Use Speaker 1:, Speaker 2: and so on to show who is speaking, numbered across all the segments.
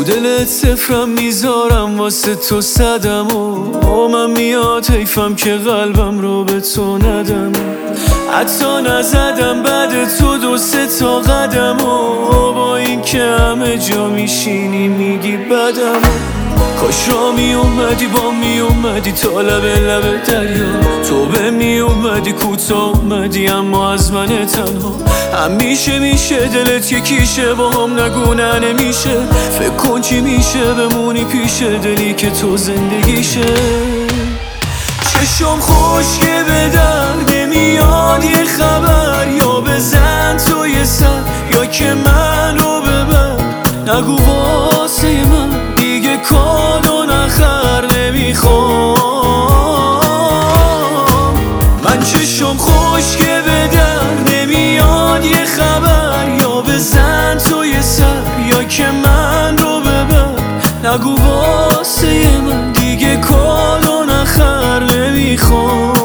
Speaker 1: دلت صفرم میذارم واسه تو صدم و من میاد حیفم که قلبم رو به تو ندم. حتی نزدم بعد تو 2-3 تا قدم و با این که همه جا میشینی میگی بدم. کاش را میومدی با میومدی تا لب دریا، تو به میومدی کوتاه اومدی اما از من تنها. همیشه میشه دلت یکیشه با هم نگو نه نمیشه، فکر کن چی میشه بمونی پیشه دلی که تو زندگیشه. چشم خشکه به در نمیاد یه خبر، یا بزن تو یه سر یا که من رو ببر. نگو واسه من دیگه کادو نخر نمیخوام. من چشم خشکه به در نمیاد یه خبر، یا بزن تو یه سر یا که من رو ببر. نگو واسه من دیگه کادو نخر نمیخوام.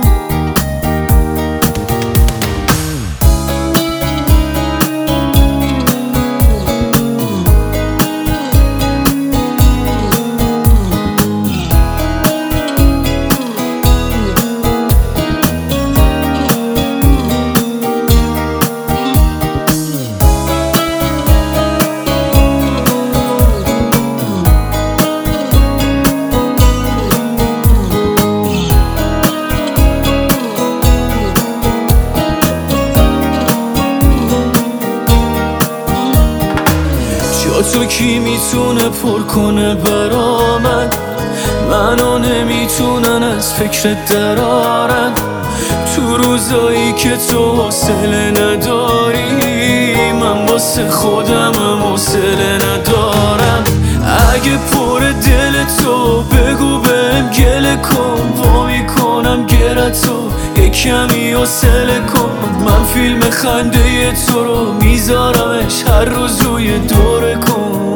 Speaker 1: تو کی میتونه پر کنه برا منو نمیتونن از فکرت درارن. تو روزایی که تو حوصله نداری من واسه خودم حوصله ندارم. اگه پر دل تو بگو بهم گله کن، وا میکنم گرتو یه کمی حوصله کن. من فیلم خنده تو رو میذارمش هر روز روی دوره کن.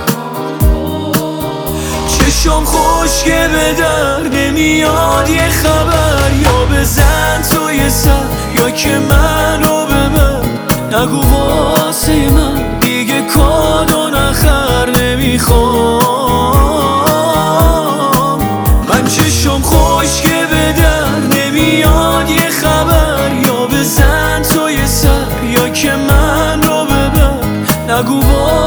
Speaker 1: چشم خشکه به در نمیاد یه خبر، یا بزن تو یه سر یا که من رو ببر. نگو واسه من دیگه کادو نخر نمیخوام. من چشم خشکه به در نمیاد یه خبر، یا بزن تو یه سر یا که من رو ببر. نگو